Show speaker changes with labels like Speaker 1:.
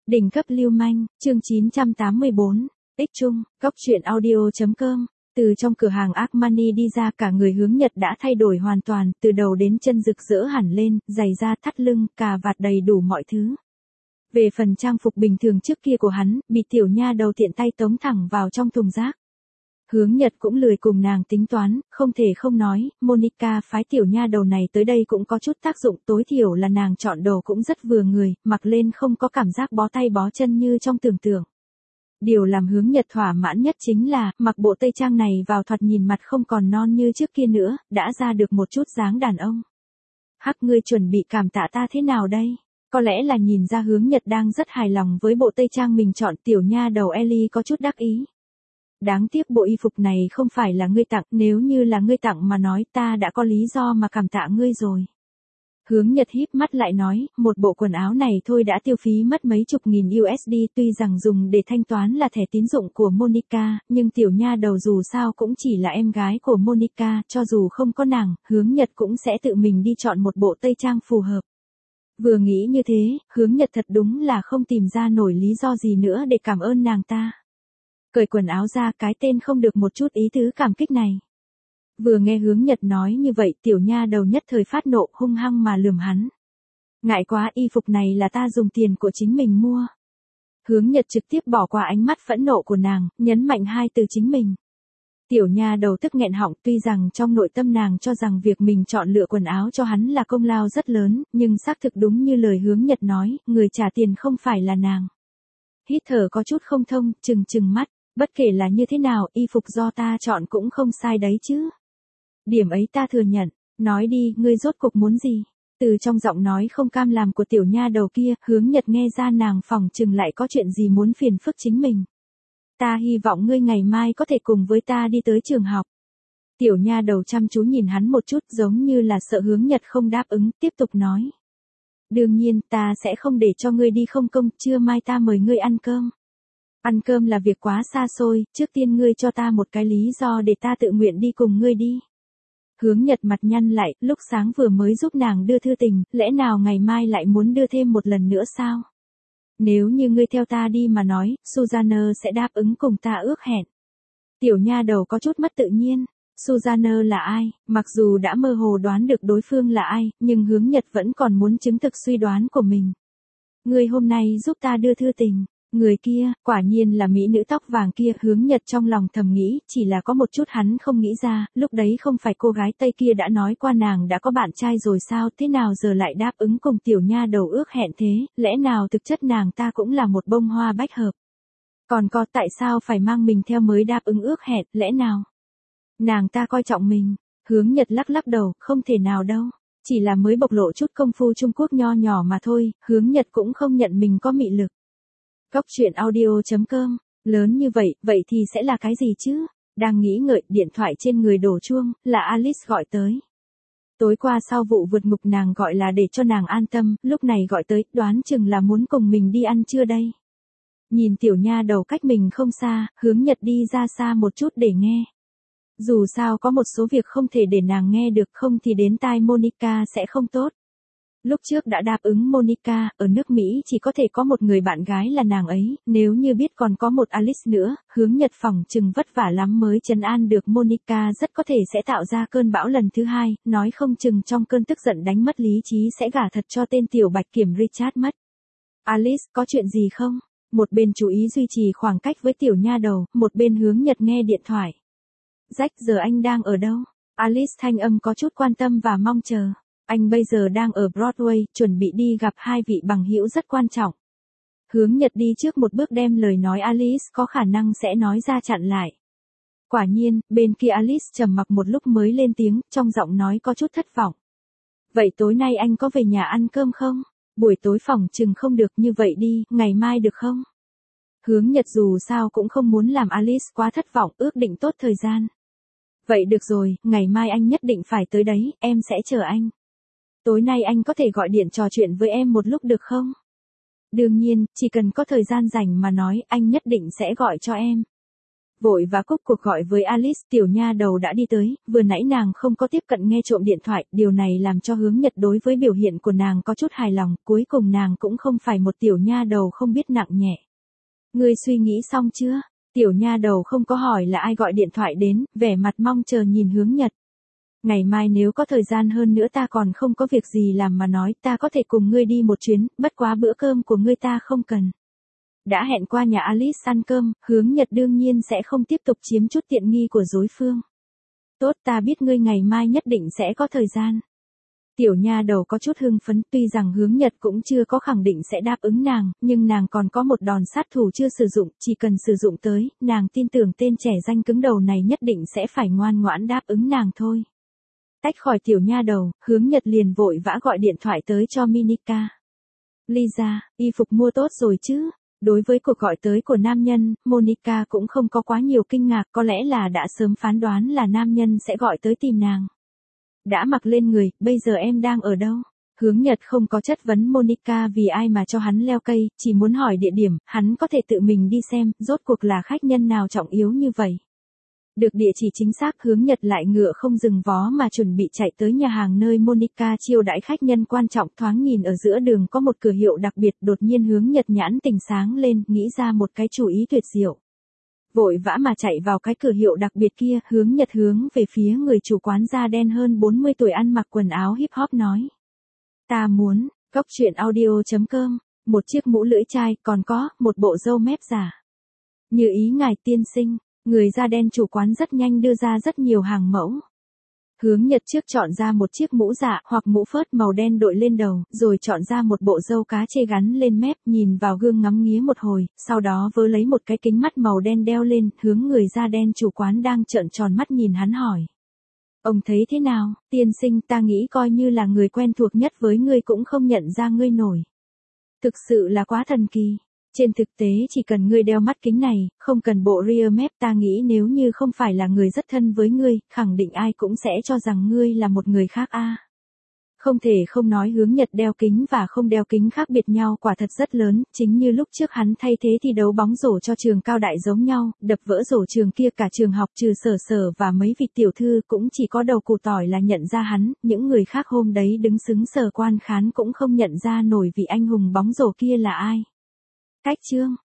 Speaker 1: Đỉnh cấp lưu manh, chương 984, Ích Trung, góc truyện audio.com. Từ trong cửa hàng Armani đi ra, cả người Hướng Nhật đã thay đổi hoàn toàn, từ đầu đến chân rực rỡ hẳn lên, giày da, thắt lưng, cà vạt đầy đủ mọi thứ. Về phần trang phục bình thường trước kia của hắn, bị tiểu nha đầu tiện tay tống thẳng vào trong thùng rác. Hướng Nhật cũng lười cùng nàng tính toán, không thể không nói, Monica phái tiểu nha đầu này tới đây cũng có chút tác dụng, tối thiểu là nàng chọn đồ cũng rất vừa người, mặc lên không có cảm giác bó tay bó chân như trong tưởng tượng. Điều làm Hướng Nhật thỏa mãn nhất chính là, mặc bộ tây trang này vào thoạt nhìn mặt không còn non như trước kia nữa, đã ra được một chút dáng đàn ông. Hắc, ngươi chuẩn bị cảm tạ ta thế nào đây? Có lẽ là nhìn ra Hướng Nhật đang rất hài lòng với bộ tây trang mình chọn, tiểu nha đầu Ellie có chút đắc ý. Đáng tiếc bộ y phục này không phải là ngươi tặng, nếu như là ngươi tặng mà nói ta đã có lý do mà cảm tạ ngươi rồi. Hướng Nhật híp mắt lại nói, một bộ quần áo này thôi đã tiêu phí mất mấy chục nghìn USD, tuy rằng dùng để thanh toán là thẻ tín dụng của Monica, nhưng tiểu nha đầu dù sao cũng chỉ là em gái của Monica, cho dù không có nàng, Hướng Nhật cũng sẽ tự mình đi chọn một bộ tây trang phù hợp. Vừa nghĩ như thế, Hướng Nhật thật đúng là không tìm ra nổi lý do gì nữa để cảm ơn nàng ta. Cởi quần áo ra, cái tên không được một chút ý tứ cảm kích này. Vừa nghe Hướng Nhật nói như vậy, tiểu nha đầu nhất thời phát nộ, hung hăng mà lườm hắn. Ngại quá, y phục này là ta dùng tiền của chính mình mua. Hướng Nhật trực tiếp bỏ qua ánh mắt phẫn nộ của nàng, nhấn mạnh hai từ chính mình. Tiểu nha đầu tức nghẹn họng, tuy rằng trong nội tâm nàng cho rằng việc mình chọn lựa quần áo cho hắn là công lao rất lớn, nhưng xác thực đúng như lời Hướng Nhật nói, người trả tiền không phải là nàng. Hít thở có chút không thông, trừng mắt. Bất kể là như thế nào, y phục do ta chọn cũng không sai đấy chứ. Điểm ấy ta thừa nhận, nói đi, ngươi rốt cuộc muốn gì? Từ trong giọng nói không cam làm của tiểu nha đầu kia, Hướng Nhật nghe ra nàng phỏng chừng lại có chuyện gì muốn phiền phức chính mình. Ta hy vọng ngươi ngày mai có thể cùng với ta đi tới trường học. Tiểu nha đầu chăm chú nhìn hắn một chút, giống như là sợ Hướng Nhật không đáp ứng, tiếp tục nói. Đương nhiên, ta sẽ không để cho ngươi đi không công, trưa mai ta mời ngươi ăn cơm. Ăn cơm là việc quá xa xôi, trước tiên ngươi cho ta một cái lý do để ta tự nguyện đi cùng ngươi đi. Hướng Nhật mặt nhăn lại, lúc sáng vừa mới giúp nàng đưa thư tình, lẽ nào ngày mai lại muốn đưa thêm một lần nữa sao? Nếu như ngươi theo ta đi mà nói, Susanna sẽ đáp ứng cùng ta ước hẹn. Tiểu nha đầu có chút mất tự nhiên. Susanna là ai? Mặc dù đã mơ hồ đoán được đối phương là ai, nhưng Hướng Nhật vẫn còn muốn chứng thực suy đoán của mình. Ngươi hôm nay giúp ta đưa thư tình. Người kia, quả nhiên là mỹ nữ tóc vàng kia, Hướng Nhật trong lòng thầm nghĩ, chỉ là có một chút hắn không nghĩ ra, lúc đấy không phải cô gái Tây kia đã nói qua nàng đã có bạn trai rồi sao, thế nào giờ lại đáp ứng cùng tiểu nha đầu ước hẹn thế, lẽ nào thực chất nàng ta cũng là một bông hoa bách hợp. Còn có tại sao phải mang mình theo mới đáp ứng ước hẹn, lẽ nào nàng ta coi trọng mình? Hướng Nhật lắc đầu, không thể nào đâu. Chỉ là mới bộc lộ chút công phu Trung Quốc nho nhỏ mà thôi, Hướng Nhật cũng không nhận mình có mị lực. Góc truyện audio.com, lớn như vậy, vậy thì sẽ là cái gì chứ? Đang nghĩ ngợi, điện thoại trên người đổ chuông, là Alice gọi tới. Tối qua sau vụ vượt ngục nàng gọi là để cho nàng an tâm, lúc này gọi tới, đoán chừng là muốn cùng mình đi ăn trưa đây. Nhìn tiểu nha đầu cách mình không xa, Hướng Nhật đi ra xa một chút để nghe. Dù sao có một số việc không thể để nàng nghe được, không thì đến tai Monica sẽ không tốt. Lúc trước đã đáp ứng Monica, ở nước Mỹ chỉ có thể có một người bạn gái là nàng ấy, nếu như biết còn có một Alice nữa, Hướng Nhật phỏng chừng vất vả lắm mới trấn an được Monica, rất có thể sẽ tạo ra cơn bão lần thứ hai, nói không chừng trong cơn tức giận đánh mất lý trí sẽ gả thật cho tên tiểu bạch kiểm Richard mất. Alice, có chuyện gì không? Một bên chú ý duy trì khoảng cách với tiểu nha đầu, một bên Hướng Nhật nghe điện thoại. Jack, giờ anh đang ở đâu? Alice thanh âm có chút quan tâm và mong chờ. Anh bây giờ đang ở Broadway, chuẩn bị đi gặp hai vị bằng hữu rất quan trọng. Hướng Nhật đi trước một bước đem lời nói Alice có khả năng sẽ nói ra chặn lại. Quả nhiên, bên kia Alice trầm mặc một lúc mới lên tiếng, trong giọng nói có chút thất vọng. Vậy tối nay anh có về nhà ăn cơm không? Buổi tối phỏng chừng không được, như vậy đi, ngày mai được không? Hướng Nhật dù sao cũng không muốn làm Alice quá thất vọng, ước định tốt thời gian. Vậy được rồi, ngày mai anh nhất định phải tới đấy, em sẽ chờ anh. Tối nay anh có thể gọi điện trò chuyện với em một lúc được không? Đương nhiên, chỉ cần có thời gian rảnh mà nói, anh nhất định sẽ gọi cho em. Vội và cúp cuộc gọi với Alice, tiểu nha đầu đã đi tới, vừa nãy nàng không có tiếp cận nghe trộm điện thoại, điều này làm cho Hướng Nhật đối với biểu hiện của nàng có chút hài lòng, cuối cùng nàng cũng không phải một tiểu nha đầu không biết nặng nhẹ. Ngươi suy nghĩ xong chưa? Tiểu nha đầu không có hỏi là ai gọi điện thoại đến, vẻ mặt mong chờ nhìn Hướng Nhật. Ngày mai nếu có thời gian hơn nữa ta còn không có việc gì làm mà nói, ta có thể cùng ngươi đi một chuyến, bất quá bữa cơm của ngươi ta không cần. Đã hẹn qua nhà Alice ăn cơm, Hướng Nhật đương nhiên sẽ không tiếp tục chiếm chút tiện nghi của đối phương. Tốt, ta biết ngươi ngày mai nhất định sẽ có thời gian. Tiểu nha đầu có chút hưng phấn, tuy rằng Hướng Nhật cũng chưa có khẳng định sẽ đáp ứng nàng, nhưng nàng còn có một đòn sát thủ chưa sử dụng, chỉ cần sử dụng tới, nàng tin tưởng tên trẻ danh cứng đầu này nhất định sẽ phải ngoan ngoãn đáp ứng nàng thôi. Tách khỏi tiểu nha đầu, Hướng Nhật liền vội vã gọi điện thoại tới cho Monica. Lisa, y phục mua tốt rồi chứ? Đối với cuộc gọi tới của nam nhân, Monica cũng không có quá nhiều kinh ngạc, có lẽ là đã sớm phán đoán là nam nhân sẽ gọi tới tìm nàng. Đã mặc lên người, bây giờ em đang ở đâu? Hướng Nhật không có chất vấn Monica vì ai mà cho hắn leo cây, chỉ muốn hỏi địa điểm, hắn có thể tự mình đi xem, rốt cuộc là khách nhân nào trọng yếu như vậy. Được địa chỉ chính xác, Hướng Nhật lại ngựa không dừng vó mà chuẩn bị chạy tới nhà hàng nơi Monica chiêu đãi khách nhân quan trọng, thoáng nhìn ở giữa đường có một cửa hiệu đặc biệt, đột nhiên Hướng Nhật nhãn tình sáng lên, nghĩ ra một cái chủ ý tuyệt diệu. Vội vã mà chạy vào cái cửa hiệu đặc biệt kia, Hướng Nhật hướng về phía người chủ quán da đen hơn 40 tuổi ăn mặc quần áo hip hop nói. Ta muốn, góc truyện audio.com, một chiếc mũ lưỡi chai, còn có, một bộ râu mép giả. Như ý ngài tiên sinh. Người da đen chủ quán rất nhanh đưa ra rất nhiều hàng mẫu. Hướng Nhật trước chọn ra một chiếc mũ dạ hoặc mũ phớt màu đen đội lên đầu, rồi chọn ra một bộ râu cá chê gắn lên mép, nhìn vào gương ngắm nghía một hồi, sau đó vớ lấy một cái kính mắt màu đen đeo lên, hướng người da đen chủ quán đang trợn tròn mắt nhìn hắn hỏi. Ông thấy thế nào, tiên sinh, ta nghĩ coi như là người quen thuộc nhất với ngươi cũng không nhận ra ngươi nổi. Thực sự là quá thần kỳ. Trên thực tế chỉ cần ngươi đeo mắt kính này, không cần bộ rear map, ta nghĩ nếu như không phải là người rất thân với ngươi, khẳng định ai cũng sẽ cho rằng ngươi là một người khác a. Không thể không nói Hướng Nhật đeo kính và không đeo kính khác biệt nhau quả thật rất lớn, chính như lúc trước hắn thay thế thi đấu bóng rổ cho trường cao đại giống nhau, đập vỡ rổ trường kia cả trường học trừ Sở và mấy vị tiểu thư cũng chỉ có đầu củ tỏi là nhận ra hắn, những người khác hôm đấy đứng xứng sở quan khán cũng không nhận ra nổi vị anh hùng bóng rổ kia là ai. Cách chương